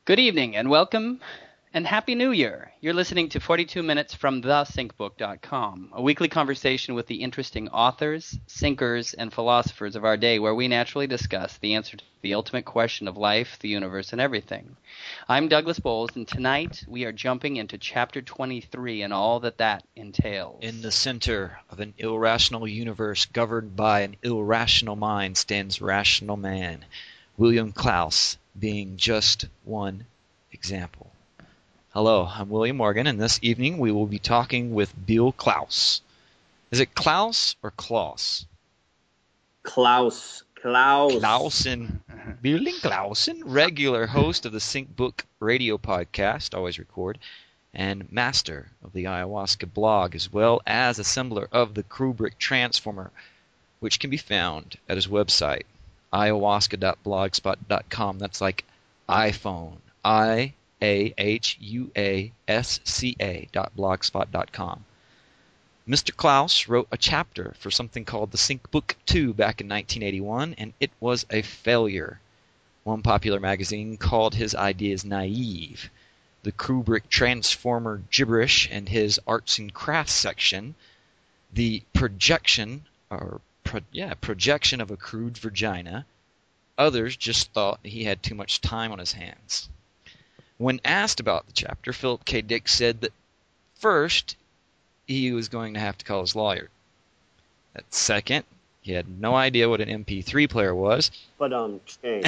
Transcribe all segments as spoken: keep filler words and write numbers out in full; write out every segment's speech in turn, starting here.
Good evening and welcome and Happy New Year. You're listening to forty-two minutes from the sync book dot com, a weekly conversation with the interesting authors, sinkers, and philosophers of our day where we naturally discuss the answer to the ultimate question of life, the universe, and everything. I'm Douglas Bowles, and tonight we are jumping into Chapter twenty-three and all that that entails. In the center of an irrational universe governed by an irrational mind stands rational man, William Klaus being just one example. Hello, I'm William Morgan, and this evening we will be talking with Bill Klaus. Is it Klaus or Klaus? Klaus. Klaus. Klausen. Bill Klausen, regular host of the Sync Book radio podcast, always record, and master of the Ayahuasca blog, as well as assembler of the Kubrick Transformer, which can be found at his website, ayahuasca dot blogspot dot com. That's like iPhone. I A H U A S C A dot blogspot dot com. Mister Klaus wrote a chapter for something called the Sync Book two back in nineteen eighty-one, and it was a failure. One popular magazine called his ideas naive. The Kubrick Transformer gibberish and his arts and crafts section, the projection, or pro, yeah, projection of a crude vagina. Others just thought he had too much time on his hands. When asked about the chapter, Philip K. Dick said that first, he was going to have to call his lawyer. That second, he had no idea what an M P three player was. But um, change.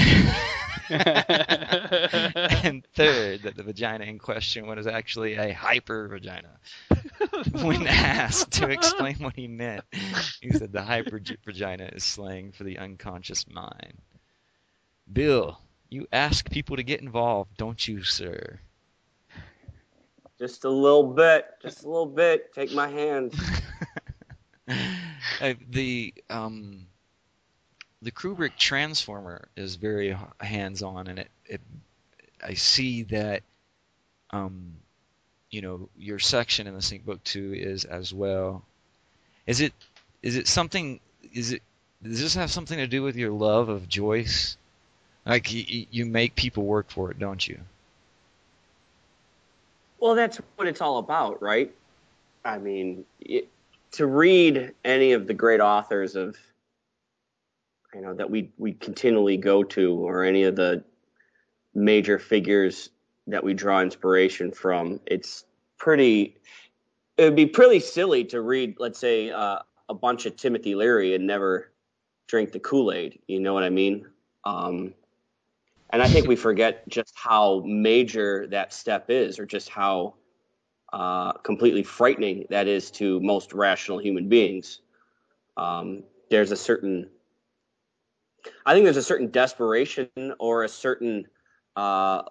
And third, that the vagina in question was actually a hyper vagina. When asked to explain what he meant, he said the hyper vagina is slang for the unconscious mind. Bill, you ask people to get involved, don't you, sir? Just a little bit. Just a little bit. Take my hand. uh, the um, the Kubrick Transformer is very hands-on, and it, it I see that um, you know, your section in the Sync Book two is as well. Is it is it something? Is it does this have something to do with your love of Joyce? Like, you, you make people work for it, don't you? Well, that's what it's all about, right? I mean, it, to read any of the great authors of, you know, that we, we continually go to, or any of the major figures that we draw inspiration from, it's pretty, it would be pretty silly to read, let's say, uh, a bunch of Timothy Leary and never drink the Kool-Aid. You know what I mean? Um, And I think we forget just how major that step is, or just how uh, completely frightening that is to most rational human beings. Um, there's a certain, I think there's a certain desperation or a certain uh,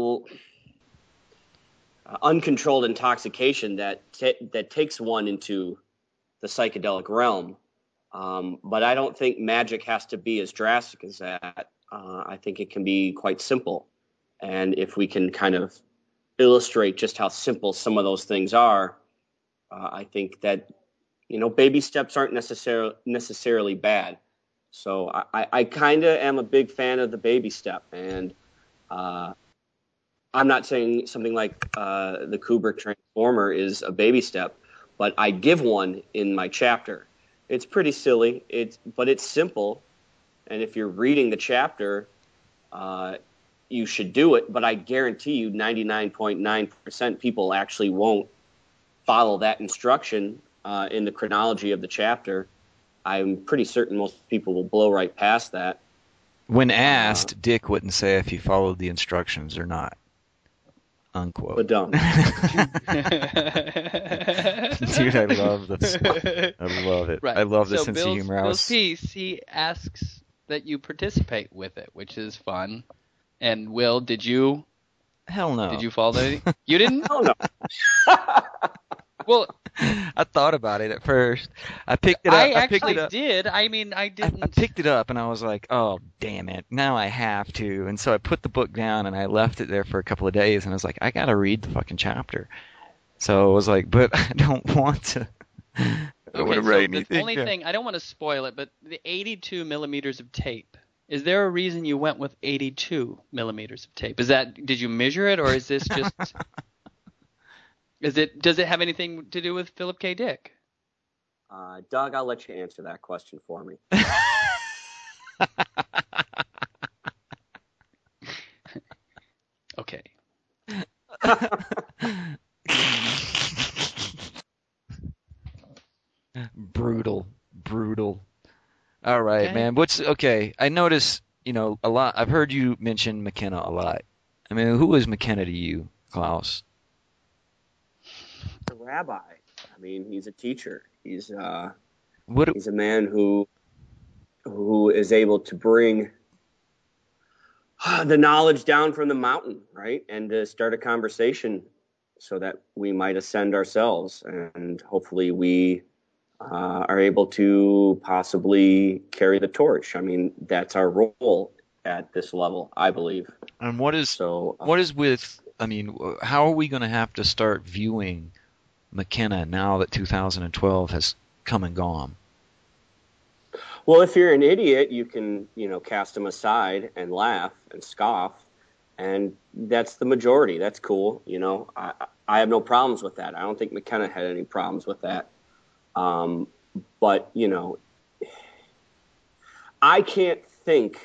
uncontrolled intoxication that t- that takes one into the psychedelic realm. Um, but I don't think magic has to be as drastic as that. Uh, I think it can be quite simple. And if we can kind of illustrate just how simple some of those things are, uh, I think that, you know, baby steps aren't necessarily necessarily bad. So I, I, I kind of am a big fan of the baby step. And uh, I'm not saying something like uh, the Kubrick Transformer is a baby step, but I give one in my chapter. It's pretty silly, it's but it's simple. And if you're reading the chapter, uh, you should do it. But I guarantee you ninety-nine point nine percent people actually won't follow that instruction uh, in the chronology of the chapter. I'm pretty certain most people will blow right past that. When asked, uh, Dick wouldn't say if he followed the instructions or not. Unquote. But dumb. Dude, I love this. I love it. Right. I love the so sense Bill's, of humor. I Bill's was... piece, he asks that you participate with it, which is fun. And Will, did you? Hell no. Did you follow that? You didn't? Oh, no. Well, I thought about it at first. I picked it up. I, I picked actually it up. did. I mean, I didn't. I, I picked it up and I was like, oh, damn it. Now I have to. And so I put the book down and I left it there for a couple of days and I was like, I got to read the fucking chapter. So I was like, but I don't want to. I Okay, want to so write the anything. only yeah. thing, I don't want to spoil it, but the eighty-two millimeters of tape Is there a reason you went with eighty-two millimeters of tape? Is that, did you measure it, or is this just, is it, does it have anything to do with Philip K. Dick? Uh, Doug, I'll let you answer that question for me. Okay. Brutal, brutal. All right, Okay. man. What's okay? I notice, you know, a lot. I've heard you mention McKenna a lot. I mean, who is McKenna to you, Klaus? A rabbi. I mean, he's a teacher. He's uh, What? he's a man who who is able to bring the knowledge down from the mountain, right, and to start a conversation so that we might ascend ourselves, and hopefully we uh, are able to possibly carry the torch. I mean, that's our role at this level, I believe. And what is So, uh, what is with? I mean, how are we going to have to start viewing McKenna now that two thousand twelve has come and gone? well, if you're an idiot, you can, you know, cast him aside and laugh and scoff, and that's the majority. That's cool. You know, I, I have no problems with that. I don't think McKenna had any problems with that. Um, but, you know, I can't think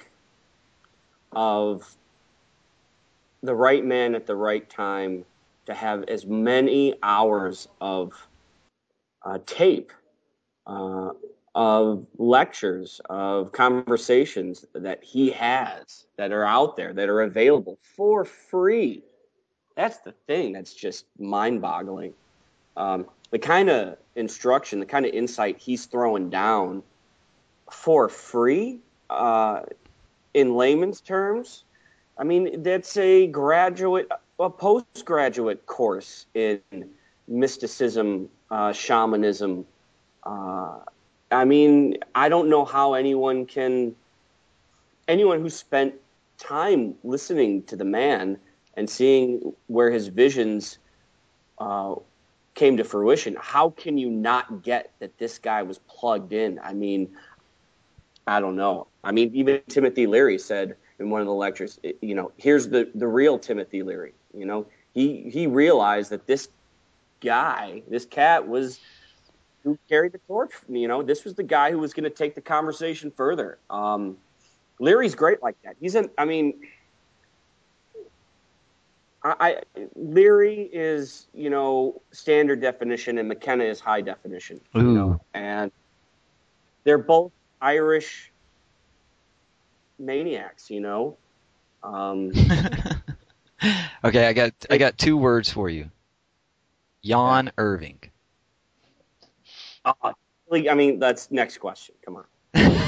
of the right man at the right time to have as many hours of uh, tape, uh, of lectures, of conversations that he has that are out there, that are available for free. That's the thing that's just mind-boggling. Um, the kind of instruction, the kind of insight he's throwing down for free, uh, in layman's terms, I mean, that's a graduate, a postgraduate course in mysticism, uh, shamanism. Uh, I mean, I don't know how anyone can, anyone who spent time listening to the man and seeing where his visions uh, came to fruition, how can you not get that this guy was plugged in? I mean, I don't know. I mean, even Timothy Leary said in one of the lectures, you know, here's the, the real Timothy Leary. You know, he he realized that this guy, this cat was who carried the torch. You know, this was the guy who was going to take the conversation further. Um, Leary's great like that. He's an, I mean, I, I Leary is, you know, standard definition and McKenna is high definition. Ooh. You know, and they're both Irish maniacs, you know. Um, Okay, I got I got two words for you. Jan Yeah. Irving. uh, I mean, that's next question. Come on.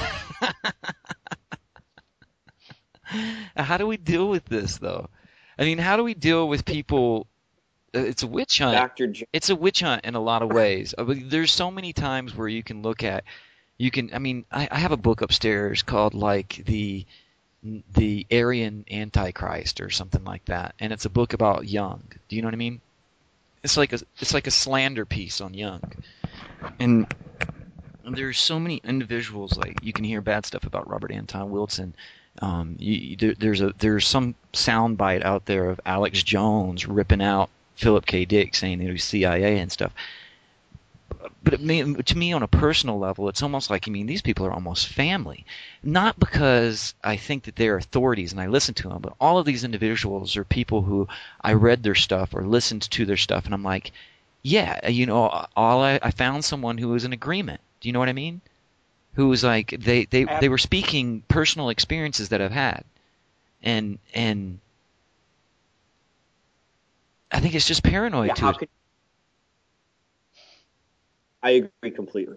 How do we deal with this, though? I mean, how do we deal with people? uh, It's a witch hunt. Doctor J- It's a witch hunt in a lot of ways. Uh, but There's so many times where you can look at, you can. I mean, I, I have a book upstairs called like the the Aryan Antichrist or something like that, and it's a book about Jung. Do you know what I mean? It's like a it's like a slander piece on Jung, and there's so many individuals. Like you can hear bad stuff about Robert Anton Wilson. Um, you, you, there, there's a there's some soundbite out there of Alex Jones ripping out Philip K. Dick saying he was C I A and stuff. But it may, to me, on a personal level, it's almost like, I mean, these people are almost family. Not because I think that they're authorities and I listen to them, but all of these individuals are people who I read their stuff or listened to their stuff, and I'm like, yeah, you know, all I, I found someone who was in agreement. Do you know what I mean? Who was like, they, they, they were speaking personal experiences that I've had. And, and I think it's just paranoid yeah, to how it. could I agree completely.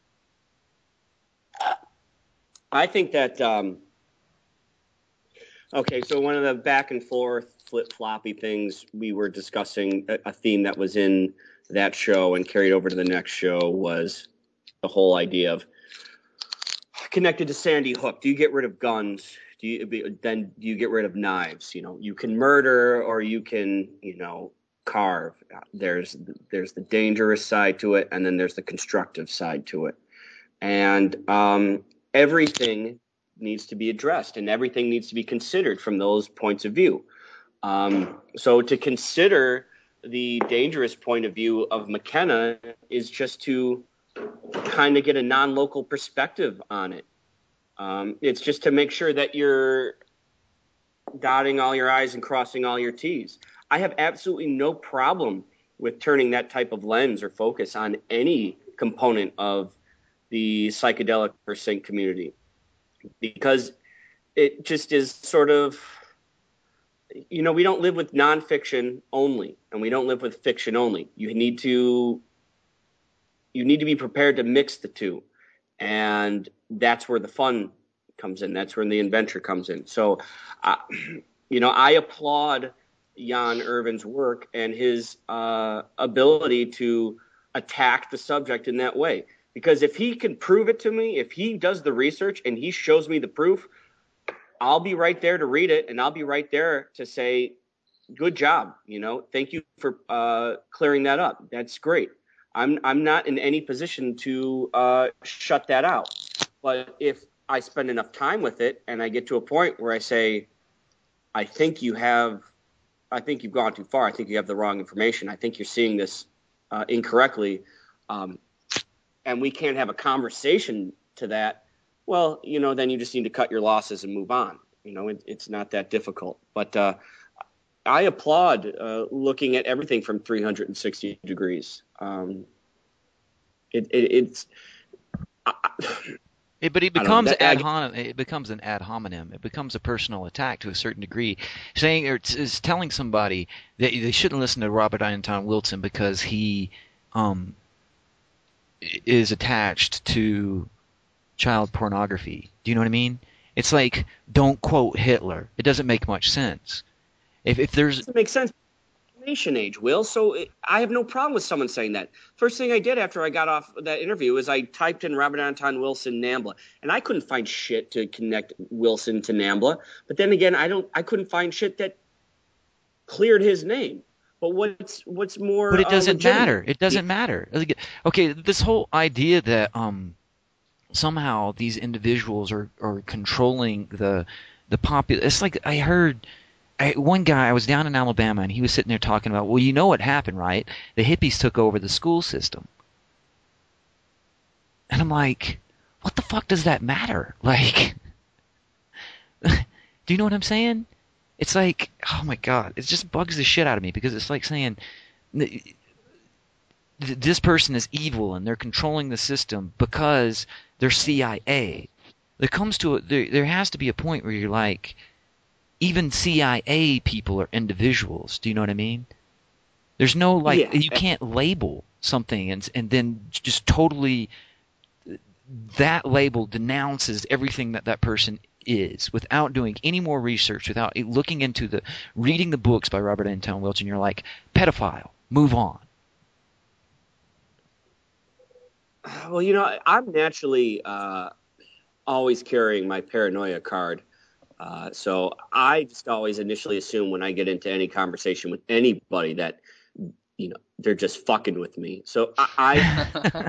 I think that um, okay, so one of the back and forth flip floppy things we were discussing, a, a theme that was in that show and carried over to the next show was the whole idea of connected to Sandy Hook. Do you get rid of guns? Do you then do you get rid of knives? You know, you can murder or you can, you know, carve. There's there's the dangerous side to it, and then there's the constructive side to it. And um, everything needs to be addressed, and everything needs to be considered from those points of view. Um, so to consider the dangerous point of view of McKenna is just to kind of get a non-local perspective on it. Um, it's just to make sure that you're dotting all your I's and crossing all your T's. I have absolutely no problem with turning that type of lens or focus on any component of the psychedelic or sync community, because it just is sort of, you know, we don't live with nonfiction only, and we don't live with fiction only. You need to, you need to be prepared to mix the two, and that's where the fun comes in. That's where the adventure comes in. So, uh, you know, I applaud Jan Irvin's work and his uh, ability to attack the subject in that way. Because if he can prove it to me, if he does the research and he shows me the proof, I'll be right there to read it, and I'll be right there to say, good job. You know, thank you for uh, clearing that up. That's great. I'm I'm not in any position to uh, shut that out. But if I spend enough time with it and I get to a point where I say, I think you have, I think you've gone too far. I think you have the wrong information. I think you're seeing this uh, incorrectly. Um, and we can't have a conversation to that, well, you know, then you just need to cut your losses and move on. You know, it, it's not that difficult. But uh, I applaud uh, looking at everything from three hundred sixty degrees. Um, it, it, it's... I, It, but it becomes that, ad I, hominem. It becomes an ad hominem. It becomes a personal attack to a certain degree, saying or t- is telling somebody that they shouldn't listen to Robert Anton Wilson because he um, is attached to child pornography. Do you know what I mean? It's like, don't quote Hitler. It doesn't make much sense. If if there's it doesn't make sense. Information age, Will. So it, I have no problem with someone saying that. First thing I did after I got off that interview is I typed in Robert Anton Wilson NAMBLA, and I couldn't find shit to connect Wilson to NAMBLA. But then again, I don't. I couldn't find shit that cleared his name. But what's what's more? But it doesn't uh, matter. It doesn't matter. Okay, this whole idea that um somehow these individuals are, are controlling the the populace. It's like I heard I, one guy. I was down in Alabama, and he was sitting there talking about, well, you know what happened, right? The hippies took over the school system, and I'm like, what the fuck does that matter? Like, do you know what I'm saying? It's like, oh my god, it just bugs the shit out of me, because it's like saying this person is evil and they're controlling the system because they're C I A. There comes to a, there, there has to be a point where you're like, even C I A people are individuals. Do you know what I mean? There's no like, yeah. You can't label something and and then just totally, that label denounces everything that that person is without doing any more research, without looking into the, reading the books by Robert Anton Wilson. You're like, pedophile, move on. Well, you know, I'm naturally uh, always carrying my paranoia card. Uh, so I just always initially assume when I get into any conversation with anybody that, you know, they're just fucking with me. So I... I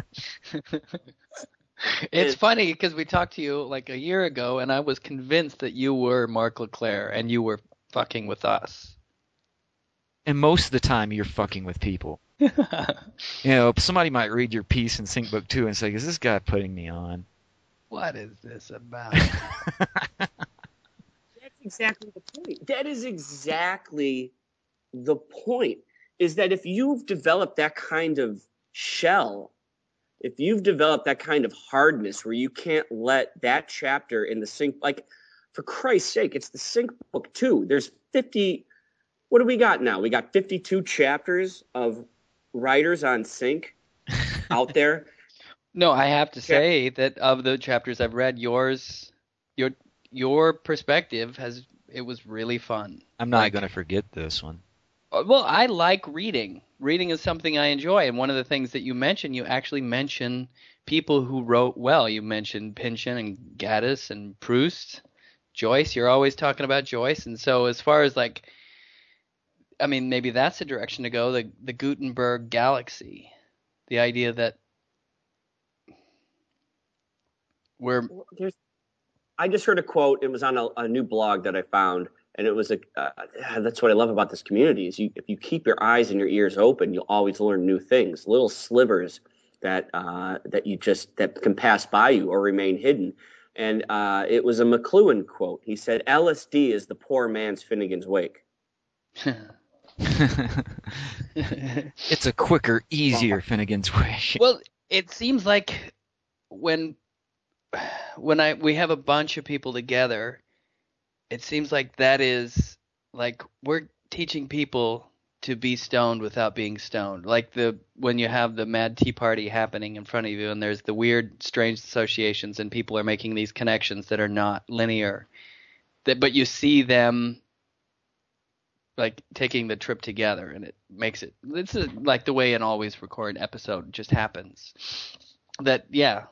It's and, funny because we talked to you like a year ago, and I was convinced that you were Mark LeClaire and you were fucking with us. And most of the time, you're fucking with people. You know, somebody might read your piece in SyncBook two and say, is this guy putting me on? What is this about? That's exactly the point. That is exactly the point, is that if you've developed that kind of shell, if you've developed that kind of hardness where you can't let that chapter in the sync, like, for Christ's sake, it's the Sync Book two. There's fifty, what do we got now? We got fifty-two chapters of writers on sync out there. No, I have to say that of the chapters I've read, yours, your your perspective has, it was really fun. I'm not like, going to forget this one. Well, I like reading. Reading is something I enjoy, and one of the things that you mentioned, you actually mention people who wrote well. You mentioned Pynchon and Gaddis and Proust, Joyce. You're always talking about Joyce, and so as far as like, I mean, maybe that's the direction to go. The the Gutenberg galaxy, the idea that we're There's I just heard a quote. It was on a, a new blog that I found, and it was a. Uh, that's what I love about this community is you. If you keep your eyes and your ears open, you'll always learn new things, little slivers that uh, that you just that can pass by you or remain hidden. And uh, it was a McLuhan quote. He said, "L S D is the poor man's Finnegan's Wake." It's a quicker, easier Finnegan's Wake. Well, it seems like when when I we have a bunch of people together, it seems like that is like we're teaching people to be stoned without being stoned. Like the when you have the Mad Tea Party happening in front of you and there's the weird, strange associations and people are making these connections that are not linear. That, but you see them like taking the trip together, and it makes it. It's a, like the way an always record episode just happens. That yeah.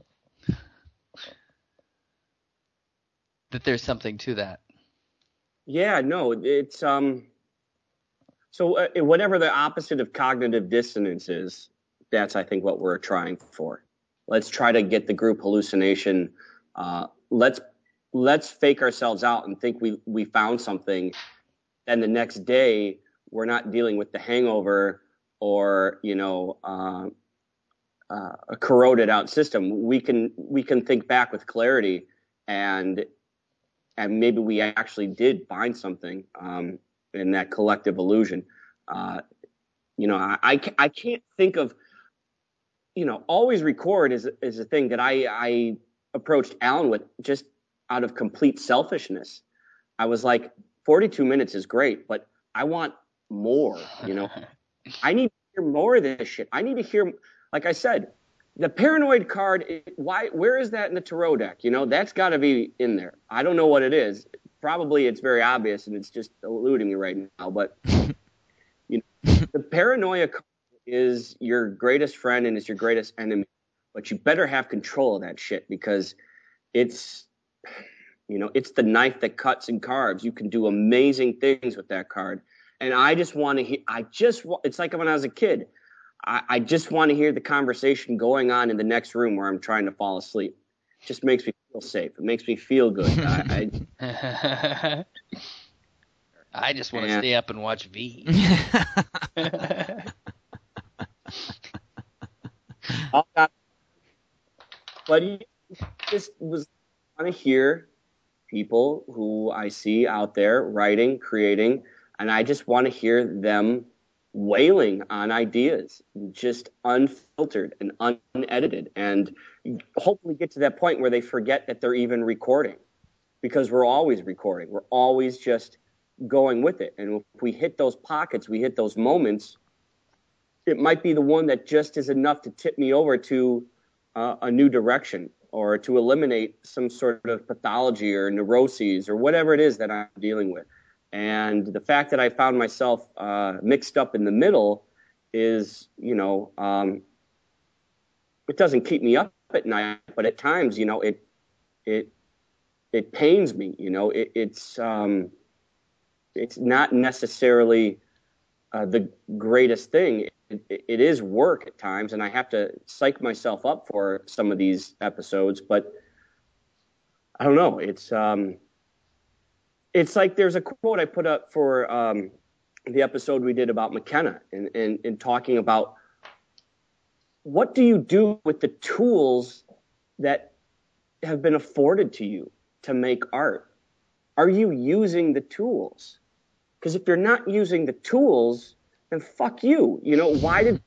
That there's something to that. Yeah, no, it's um. So uh, whatever the opposite of cognitive dissonance is, that's I think what we're trying for. Let's try to get the group hallucination. Uh, let's let's fake ourselves out and think we we found something, and the next day we're not dealing with the hangover or you know uh, uh, a corroded out system. We can we can think back with clarity and. And maybe we actually did find something um, in that collective illusion. Uh, you know, I, I, I can't think of, you know, always record is, is a thing that I, I approached Alan with just out of complete selfishness. I was like, forty-two minutes is great, but I want more, you know. I need to hear more of this shit. I need to hear, like I said, the paranoid card, why? Where is that in the tarot deck? You know, that's got to be in there. I don't know what it is. Probably it's very obvious and it's just eluding me right now. But you know, the paranoia card is your greatest friend and it's your greatest enemy. But you better have control of that shit because it's, you know, it's the knife that cuts and carves. You can do amazing things with that card. And I just want to hear. I just. It's like when I was a kid. I, I just want to hear the conversation going on in the next room where I'm trying to fall asleep. It just makes me feel safe. It makes me feel good. I, I, I just want to stay up and watch V. But he just was want to hear people who I see out there writing, creating, and I just want to hear them wailing on ideas, just unfiltered and unedited, and hopefully get to that point where they forget that they're even recording, because we're always recording. We're always just going with it. And if we hit those pockets, we hit those moments, it might be the one that just is enough to tip me over to uh, a new direction or to eliminate some sort of pathology or neuroses or whatever it is that I'm dealing with. And the fact that I found myself uh, mixed up in the middle is, you know, um, it doesn't keep me up at night, but at times, you know, it it it pains me. You know, it, it's um, it's not necessarily uh, the greatest thing. It, it, it is work at times, and I have to psych myself up for some of these episodes. But I don't know. It's um, It's like there's a quote I put up for um, the episode we did about McKenna and, and, and talking about what do you do with the tools that have been afforded to you to make art? Are you using the tools? Because if you're not using the tools, then fuck you. You know, why did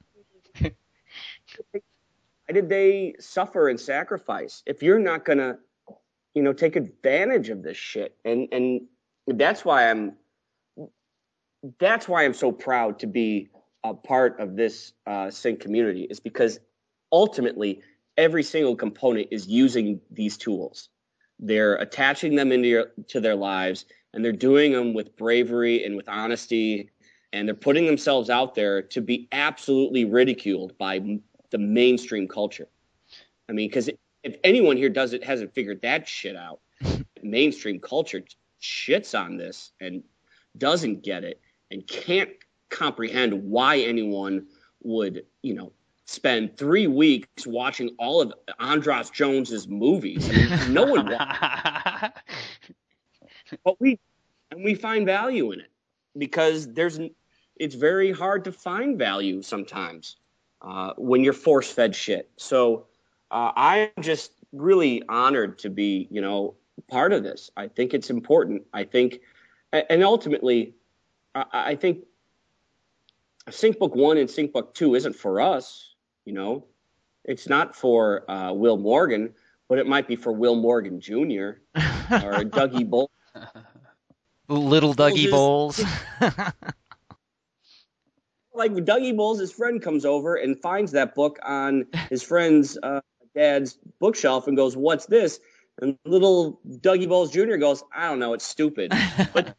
why did they suffer and sacrifice if you're not going to, you know, take advantage of this shit? And and that's why I'm that's why I'm so proud to be a part of this uh, sync community, is because ultimately every single component is using these tools. They're attaching them into your, to their lives, and they're doing them with bravery and with honesty, and they're putting themselves out there to be absolutely ridiculed by the mainstream culture. I mean, because if anyone here does it hasn't figured that shit out, mainstream culture shits on this and doesn't get it and can't comprehend why anyone would, you know, spend three weeks watching all of Andras Jones's movies. I mean, no one watches. But we and we find value in it because there's it's very hard to find value sometimes uh, when you're force-fed shit. So uh, I'm just really honored to be, you know, part of this. I think it's important. I think, and ultimately, I, I think Sync Book One and Sync Book Two isn't for us. You know, it's not for uh, Will Morgan, but it might be for Will Morgan Junior or Dougie Bowl. Little Dougie Bowles. Like Dougie Bowles, his friend comes over and finds that book on his friend's uh, dad's bookshelf and goes, "What's this?" And little Dougie Bowles Junior goes, "I don't know, it's stupid." But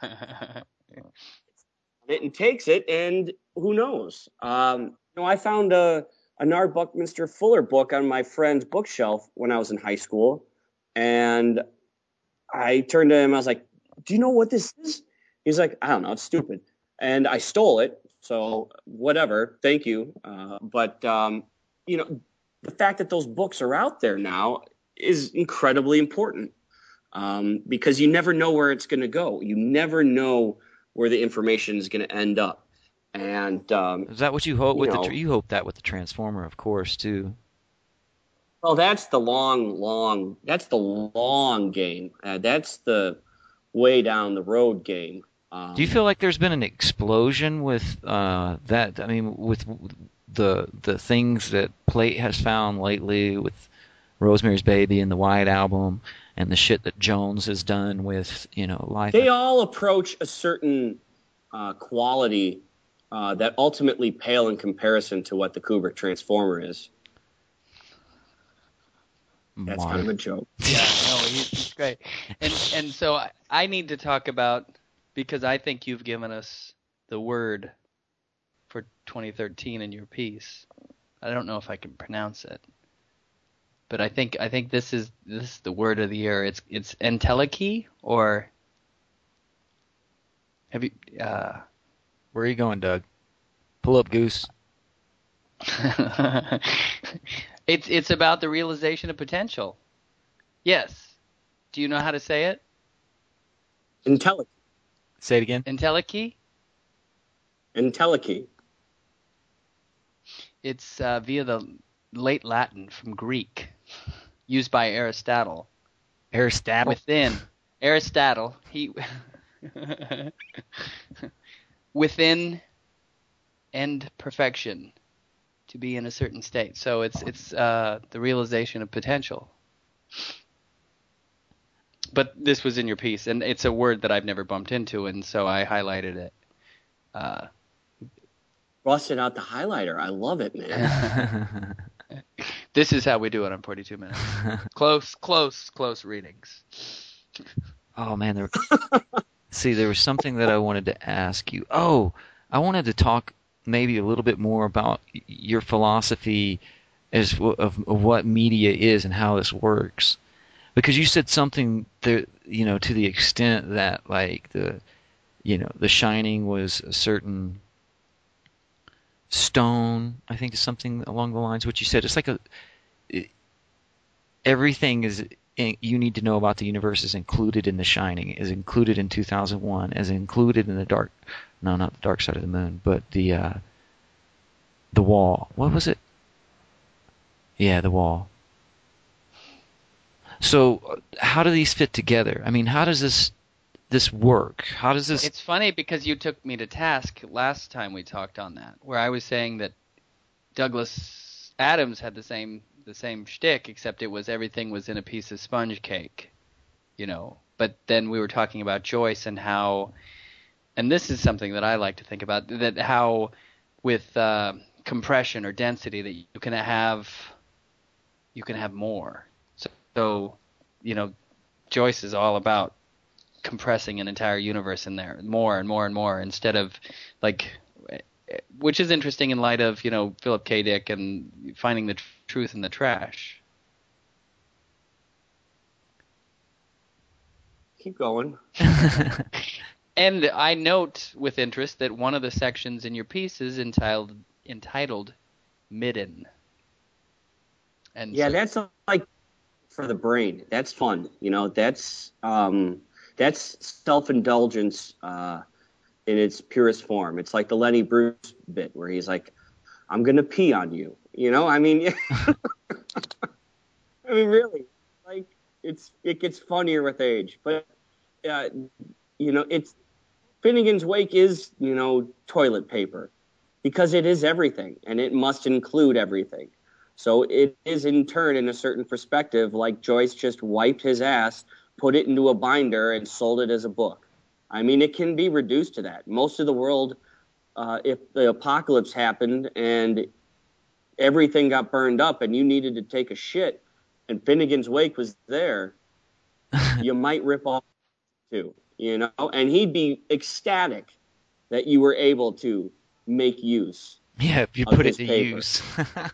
it and takes it, and who knows? Um, you know, I found a, a Nard Buckminster Fuller book on my friend's bookshelf when I was in high school, and I turned to him. I was like, "Do you know what this is?" He's like, "I don't know, it's stupid." And I stole it, so whatever. Thank you. Uh, but um, you know, the fact that those books are out there now is incredibly important um, because you never know where it's going to go. You never know where the information is going to end up. And um, is that what you hope you with know, the? You hope that with the Transformer, of course, too. Well, that's the long, long. That's the long game. Uh, that's the way down the road game. Um, Do you feel like there's been an explosion with uh, that? I mean, with the the things that Plate has found lately, with Rosemary's Baby and the White Album, and the shit that Jones has done with, you know, life. They all approach a certain uh, quality uh, that ultimately pale in comparison to what the Kubrick Transformer is. That's Mark. kind of a joke. Yeah, no, he's, he's great. And and so I, I need to talk about, because I think you've given us the word for twenty thirteen in your piece. I don't know if I can pronounce it, but I think I think this is this is the word of the year. It's it's entelechy, or have you? Uh, Where are you going, Doug? Pull up, Goose. it's it's about the realization of potential. Yes. Do you know how to say it? Entelechy. Say it again. Entelechy? Entelechy. It's uh, via the late Latin from Greek, used by Aristotle. Aristotle. Within Aristotle, he within end perfection, to be in a certain state. So it's it's uh, the realization of potential. But this was in your piece, and it's a word that I've never bumped into, and so I highlighted it. Uh, Busted out the highlighter. I love it, man. This is how we do it on forty-two minutes. Close, close, close readings. Oh man, there. See, there was something that I wanted to ask you. Oh, I wanted to talk maybe a little bit more about your philosophy as of, of what media is and how this works, because you said something that, you know, to the extent that, like, the, you know, The Shining was a certain stone, I think, is something along the lines of what you said. It's like a it, everything is in, you need to know about the universe is included in The Shining, is included in two thousand one, is included in the dark no not the Dark Side of the Moon, but the uh the Wall. What was it? Yeah, The Wall. So how do these fit together? I mean, how does this this work? How does this... It's funny because you took me to task last time we talked on that, where I was saying that Douglas Adams had the same the same shtick, except it was everything was in a piece of sponge cake, you know. But then we were talking about Joyce and how, and this is something that I like to think about, that how with uh, compression or density that you can have you can have more. So, so you know, Joyce is all about compressing an entire universe in there, more and more and more, instead of, like, which is interesting in light of, you know, Philip K. Dick and finding the tr- truth in the trash. Keep going. And I note with interest that one of the sections in your piece is entitled entitled midden. And yeah, so, that's like for the brain. That's fun. You know, that's um, that's self-indulgence uh, in its purest form. It's like the Lenny Bruce bit where he's like, "I'm gonna pee on you." You know, I mean, I mean, really, like it's it gets funnier with age. But uh, you know, it's Finnegan's Wake is you know toilet paper because it is everything and it must include everything. So it is in turn, in a certain perspective, like Joyce just wiped his ass, put it into a binder, and sold it as a book. I mean, it can be reduced to that. Most of the world, uh, if the apocalypse happened and everything got burned up and you needed to take a shit and Finnegan's Wake was there, you might rip off too, you know? And he'd be ecstatic that you were able to make use. Yeah, if you of put it his to paper. use.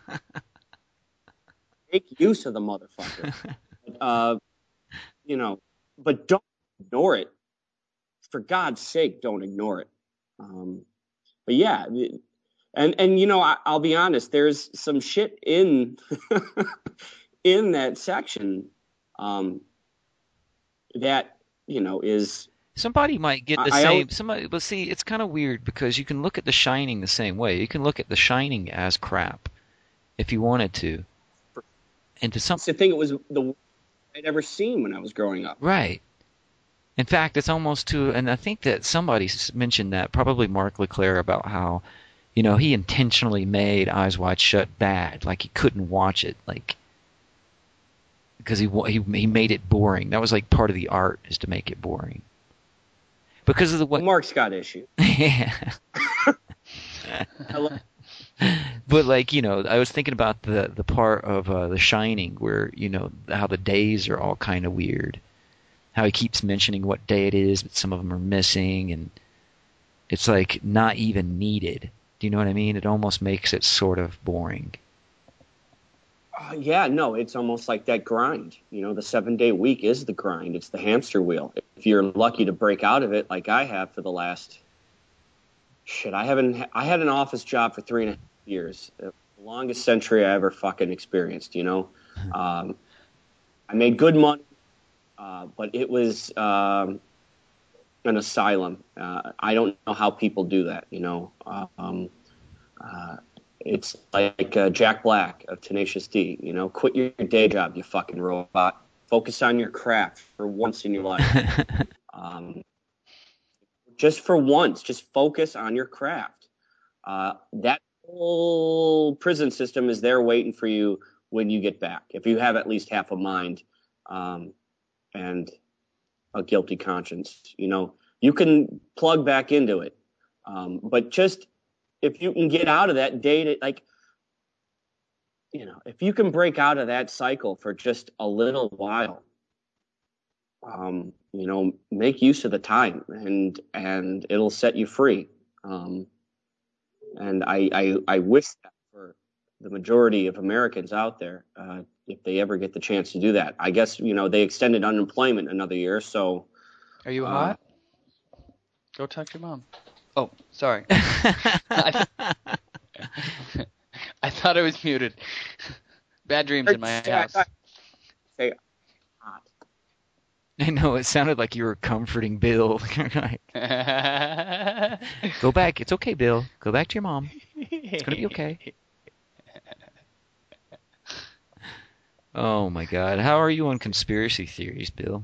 Make use of the motherfucker. uh, you know, but don't ignore it. For God's sake, don't ignore it. Um, but yeah, and and you know, I, I'll be honest. There's some shit in in that section um, that you know is. Somebody might get the I, I same. always, Somebody, but see, it's kind of weird because you can look at The Shining the same way. You can look at The Shining as crap if you wanted to, and to some the thing, it was the worst I'd ever seen when I was growing up. right. In fact, it's almost to, and I think that somebody s- mentioned that, probably Mark LeClaire, about how, you know, he intentionally made Eyes Wide Shut bad, like he couldn't watch it, like because he wa- he he made it boring. That was like part of the art, is to make it boring. Because of the way. Well, Mark's got issues. Yeah. I love, But like, you know, I was thinking about the the part of uh, The Shining where, you know, how the days are all kind of weird. How he keeps mentioning what day it is, but some of them are missing, and it's like not even needed. Do you know what I mean? It almost makes it sort of boring. uh, yeah, no, it's almost like that grind. You know, the seven day week is the grind. It's the hamster wheel. If you're lucky to break out of it, like I have for the last shit, I haven't. I had an office job for three and a half years, the longest century I ever fucking experienced. You know, um, I made good money, uh, but it was um, an asylum. Uh, I don't know how people do that. You know, um, uh, it's like uh, Jack Black of Tenacious D. You know, quit your day job, you fucking robot. Focus on your craft for once in your life. um, just for once, just focus on your craft. Uh, that whole prison system is there waiting for you when you get back. If you have at least half a mind um, and a guilty conscience, you know, you can plug back into it. Um, but just if you can get out of that day to like, you know, if you can break out of that cycle for just a little while, um, you know, make use of the time and and it'll set you free. Um, and I, I I wish that for the majority of Americans out there, uh, if they ever get the chance to do that. I guess you know they extended unemployment another year, so. are you uh, hot? Go talk to your mom. Oh, sorry. I, th- I thought I was muted. Bad dreams in my house. Say hot. I know, it sounded like you were comforting Bill. Go back. It's okay, Bill. Go back to your mom. It's going to be okay. Oh, my God. How are you on conspiracy theories, Bill?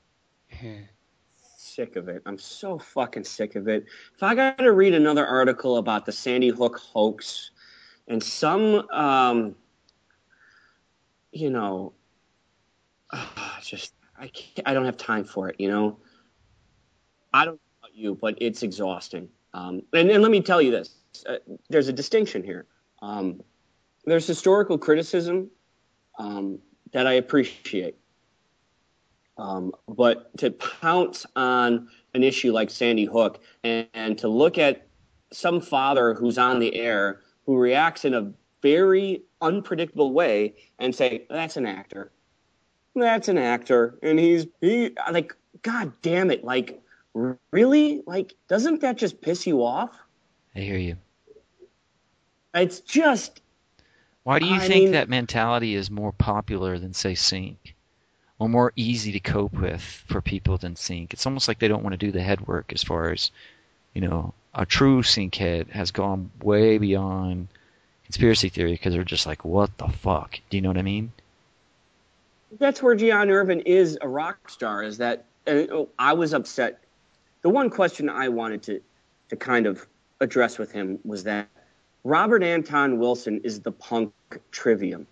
Sick of it. I'm so fucking sick of it. If I got to read another article about the Sandy Hook hoax and some, um, you know, uh, just I can't, I don't have time for it. You know, I don't know about you, but it's exhausting. Um, and, and let me tell you this: uh, there's a distinction here. Um, there's historical criticism um, that I appreciate. Um, but to pounce on an issue like Sandy Hook and, and to look at some father who's on the air who reacts in a very unpredictable way and say, that's an actor. That's an actor. And he's he, like, God damn it. Like, really? Like, doesn't that just piss you off? I hear you. It's just, Why do you I think mean, that mentality is more popular than, say, Sync? Or more easy to cope with for people than Sync? It's almost like they don't want to do the head work as far as, you know, a true Sync head has gone way beyond conspiracy theory because they're just like, what the fuck? Do you know what I mean? that's where John Irvin is a rock star, is that uh, I was upset. The one question I wanted to, to kind of address with him was that Robert Anton Wilson is the punk trivium.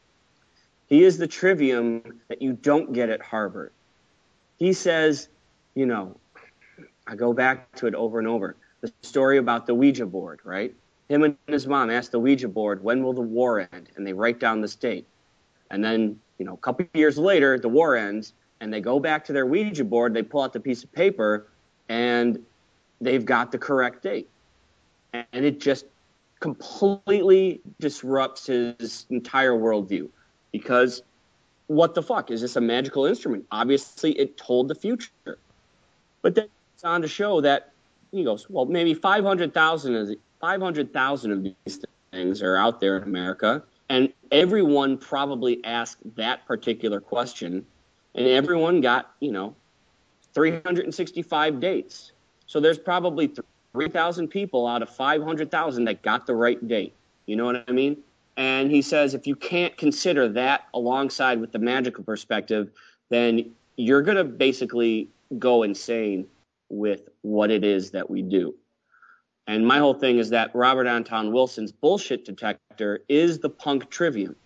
He is the trivium that you don't get at Harvard. He says, you know, I go back to it over and over, the story about the Ouija board, right? Him and his mom ask the Ouija board, when will the war end? And they write down this date. And then, you know, a couple of years later, the war ends, and they go back to their Ouija board, they pull out the piece of paper, and they've got the correct date. And it just completely disrupts his entire worldview. Because what the fuck? Is this a magical instrument? Obviously, it told the future. But then it's on to show that, he goes, well, maybe five hundred thousand of, five hundred thousand of these things are out there in America, and everyone probably asked that particular question, and everyone got, you know, three hundred sixty-five dates. So there's probably three thousand people out of five hundred thousand that got the right date. You know what I mean? And he says if you can't consider that alongside with the magical perspective, then you're going to basically go insane with what it is that we do. And my whole thing is that Robert Anton Wilson's bullshit detector is the punk trivium.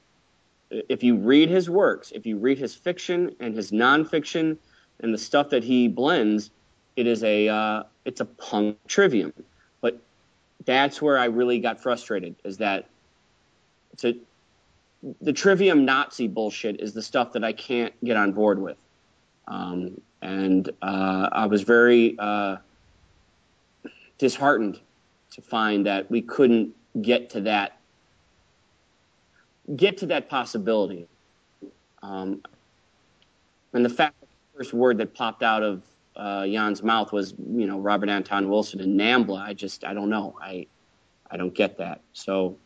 If you read his works, if you read his fiction and his nonfiction and the stuff that he blends, it is a uh, it's a punk trivium. But that's where I really got frustrated, is that it's a, the trivium Nazi bullshit is the stuff that I can't get on board with. Um, and uh, I was very uh, disheartened to find that we couldn't get to that get to that possibility. Um, and the fact that the first word that popped out of uh, Jan's mouth was, you know, Robert Anton Wilson and NAMBLA, I just, I don't know. I, I don't get that. So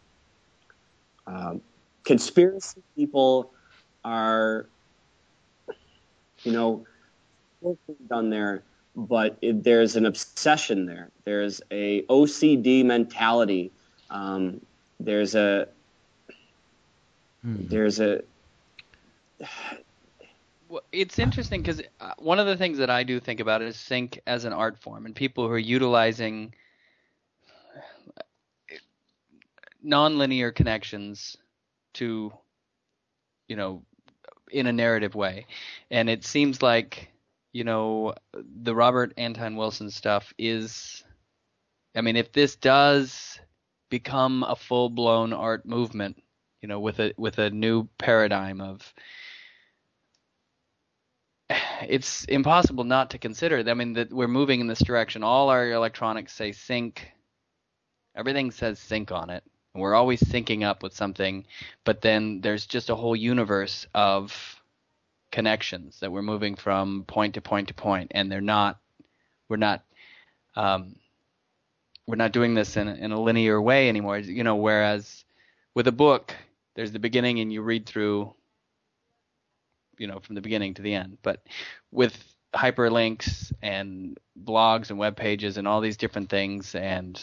um, conspiracy people are, you know, done there, but it, there's an obsession there. There's a O C D mentality. Um, there's a, hmm. there's a, well, it's interesting because one of the things that I do think about is Sync as an art form, and people who are utilizing nonlinear connections to, you know, in a narrative way. And it seems like, you know, the Robert Anton Wilson stuff is, I mean, if this does become a full-blown art movement, you know, with a with a new paradigm of, it's impossible not to consider. I mean, that we're moving in this direction. All our electronics say sync. Everything says sync on it. And we're always syncing up with something. But then there's just a whole universe of connections that we're moving from point to point to point. And they're not, we're not, um, we're not doing this in a, in a linear way anymore. You know, whereas with a book, there's the beginning and you read through, you know, from the beginning to the end. But with hyperlinks and blogs and web pages and all these different things, and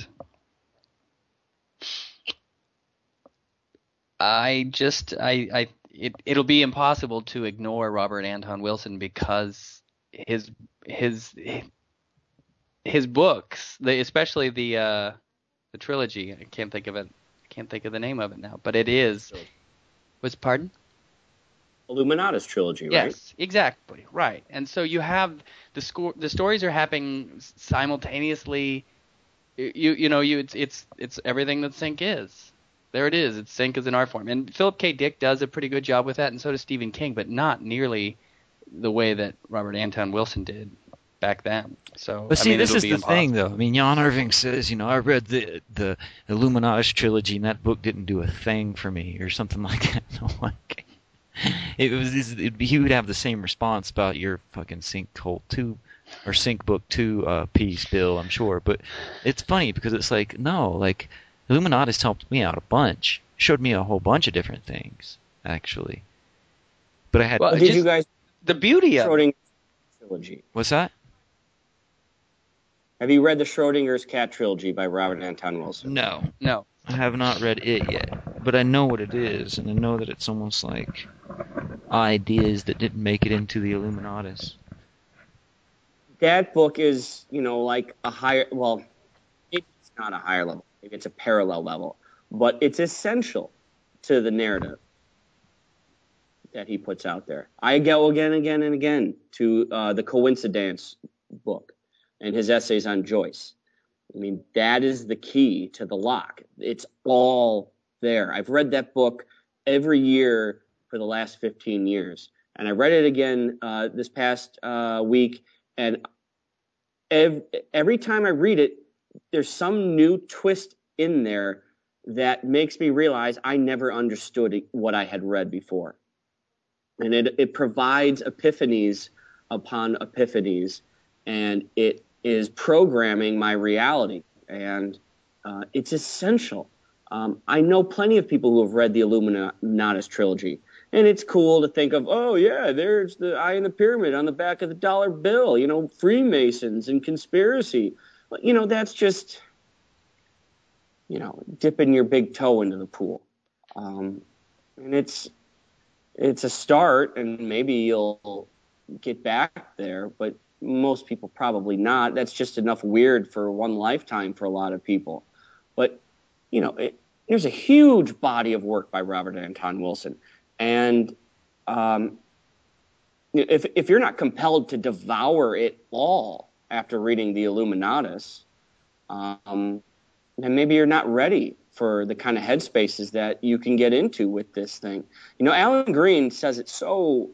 I just, I, I, it, it'll be impossible to ignore Robert Anton Wilson because his, his, his books, the, especially the, uh, the trilogy. I can't think of it. I can't think of the name of it now, but it is. What's pardon? Illuminatus trilogy, right? Yes, exactly, right. And so you have the sco- the stories are happening simultaneously. You you know you it's it's it's everything that Sync is. There it is. It's Sync as an art form, and Philip K. Dick does a pretty good job with that, and so does Stephen King, but not nearly the way that Robert Anton Wilson did back then. So, but see, I mean, this is the impossible. thing, though. I mean, Jan Irving says, you know, I read the the Illuminatus trilogy, and that book didn't do a thing for me, or something like that. So, like, it was it'd be, he would have the same response about your fucking Sync Cult two or Sync Book two uh, piece, Bill, I'm sure. But it's funny because it's like, no, like Illuminatus helped me out a bunch, showed me a whole bunch of different things, actually. But I had. Well, Did just you guys the beauty of it. Schrodinger's trilogy? What's that? Have you read the Schrodinger's Cat trilogy by Robert Anton Wilson? No. No. I have not read it yet, but I know what it is, and I know that it's almost like ideas that didn't make it into the Illuminatus. That book is, you know, like a higher, well, it's not a higher level. It's a parallel level, but it's essential to the narrative that he puts out there. I go again, again, and again to uh, the Coincidence book and his essays on Joyce. I mean, that is the key to the lock. It's all there. I've read that book every year for the last fifteen years. And I read it again uh, this past uh, week. And ev- every time I read it, there's some new twist in there that makes me realize I never understood it, what I had read before. And it, it provides epiphanies upon epiphanies. And it is programming my reality, and uh, it's essential. Um, I know plenty of people who have read the Illuminatus trilogy, and it's cool to think of, oh, yeah, there's the eye in the pyramid on the back of the dollar bill, you know, Freemasons and conspiracy. But, you know, that's just, you know, dipping your big toe into the pool. Um, and it's it's a start, and maybe you'll get back there, but most people probably not. That's just enough weird for one lifetime for a lot of people. But, you know, it, there's a huge body of work by Robert Anton Wilson. And um, if if you're not compelled to devour it all after reading the Illuminatus, um, then maybe you're not ready for the kind of headspaces that you can get into with this thing. You know, Alan Green says it so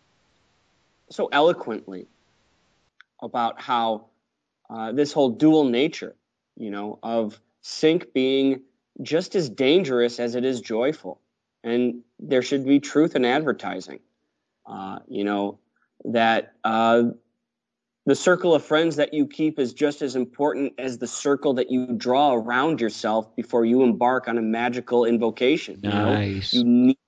so eloquently about how uh, this whole dual nature, you know, of sync being just as dangerous as it is joyful. And there should be truth in advertising, uh, you know, that uh, the circle of friends that you keep is just as important as the circle that you draw around yourself before you embark on a magical invocation. Nice. You know? You need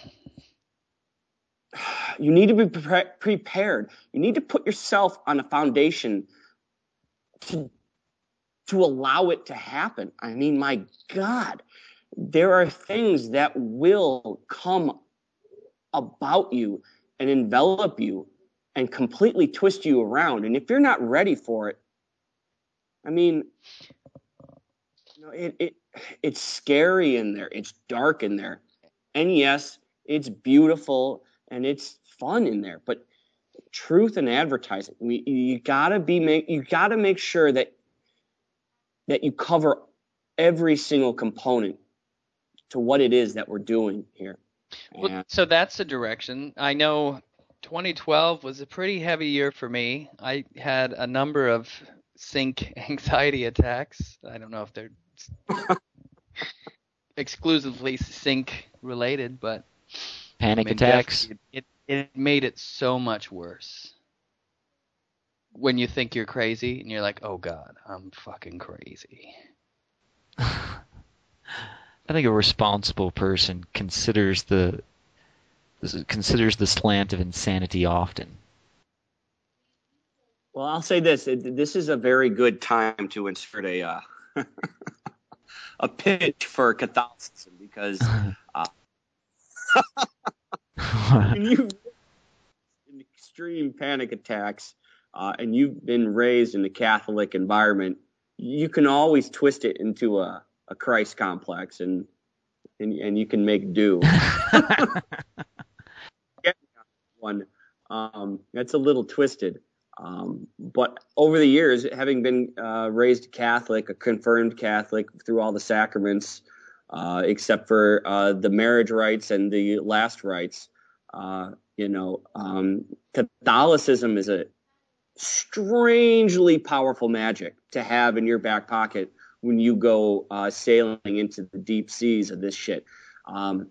You need to be pre- prepared. You need to put yourself on a foundation to, to allow it to happen. I mean, my God, there are things that will come about you and envelop you and completely twist you around. And if you're not ready for it, I mean, you know, it, it it's scary in there. It's dark in there. And yes, it's beautiful and it's fun in there, but truth and advertising, we, you gotta be make you gotta make sure that that you cover every single component to what it is that we're doing here. Well, And so that's the direction. I know twenty twelve was a pretty heavy year for me. I had a number of sync anxiety attacks. I don't know if they're exclusively sync related, but Panic I mean, attacks. It, it it made it so much worse. When you think you're crazy and you're like, oh God, I'm fucking crazy. I think a responsible person considers the considers the slant of insanity often. well, I'll say this: it, this is a very good time to insert a uh, a pitch for Catholicism because uh, when you in extreme panic attacks uh, and you've been raised in a Catholic environment, you can always twist it into a, a Christ complex and, and and you can make do. One um, that's a little twisted, um, but over the years, having been uh, raised Catholic, a confirmed Catholic through all the sacraments, uh, except for uh, the marriage rites and the last rites, uh, you know, um, Catholicism is a strangely powerful magic to have in your back pocket when you go uh, sailing into the deep seas of this shit. Um,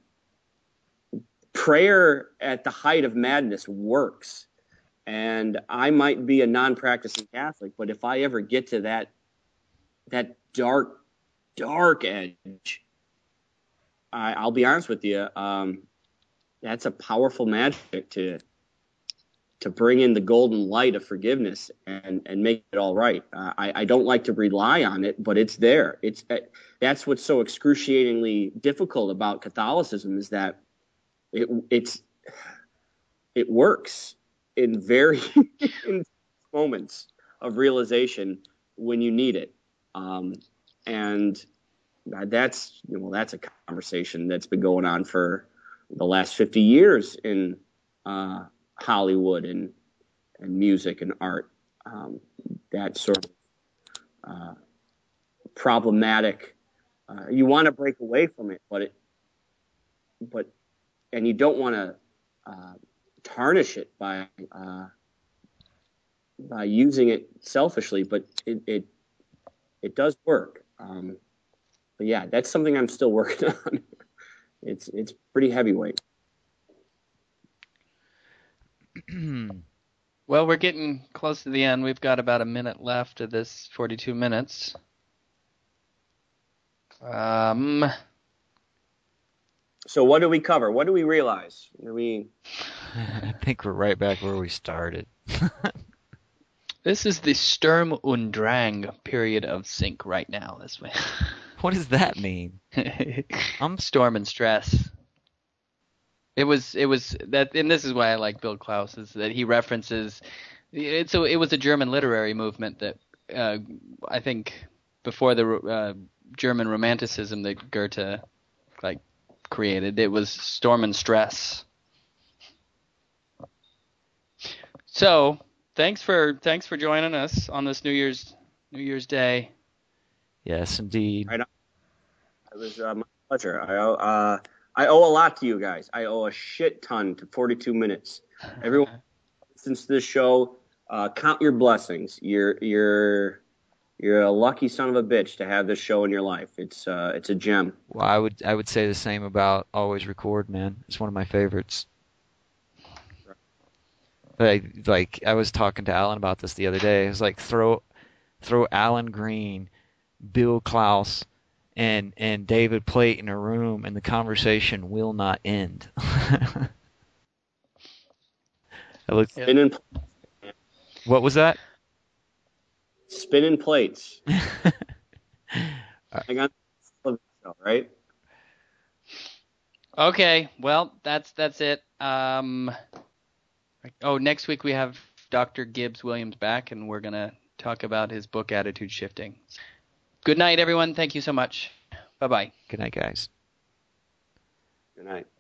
prayer at the height of madness works. And I might be a non-practicing Catholic, but if I ever get to that that dark, dark edge, I, I'll be honest with you. Um, that's a powerful magic to to bring in the golden light of forgiveness and, and make it all right. Uh, I, I don't like to rely on it, but it's there. It's that's what's so excruciatingly difficult about Catholicism is that it it's it works in very in moments of realization when you need it, um, and that's you know that's a conversation that's been going on for the last fifty years in uh, Hollywood and and music and art. Um, that sort of uh, problematic. Uh, you want to break away from it, but it, but, and you don't want to uh, tarnish it by uh, by using it selfishly. But it it, it does work. Um, but yeah, that's something I'm still working on. It's it's pretty heavyweight. Well, we're getting close to the end. We've got about a minute left of this forty-two minutes. Um. So what do we cover? What do we realize? Do we? I think we're right back where we started. This is the Sturm und Drang period of sync right now. This way. What does that mean? I'm storm and stress. It was it was that, and this is why I like Bill Klaus, is that he references. It's a, it was a German literary movement that uh, I think before the uh, German Romanticism that Goethe like created. It was storm and stress. So thanks for thanks for joining us on this New Year's New Year's Day. Yes, indeed. Right on. It was uh, my pleasure. I owe uh, I owe a lot to you guys. I owe a shit ton to forty-two minutes. Everyone listens to this show. Uh, count your blessings. You're you're you're a lucky son of a bitch to have this show in your life. It's uh, it's a gem. Well, I would I would say the same about Always Record, man. It's one of my favorites. Like like I was talking to Alan about this the other day. It was like throw throw Alan Green, Bill Klaus, and and David Plate in a room, and the conversation will not end. I looked, Spinning, what was that? spinning plates. Hang on, right? Okay, well that's that's it. Um, oh, next week we have Doctor Gibbs Williams back, and we're gonna talk about his book Attitude Shifting. Good night, everyone. Thank you so much. Bye bye. Good night, guys. Good night.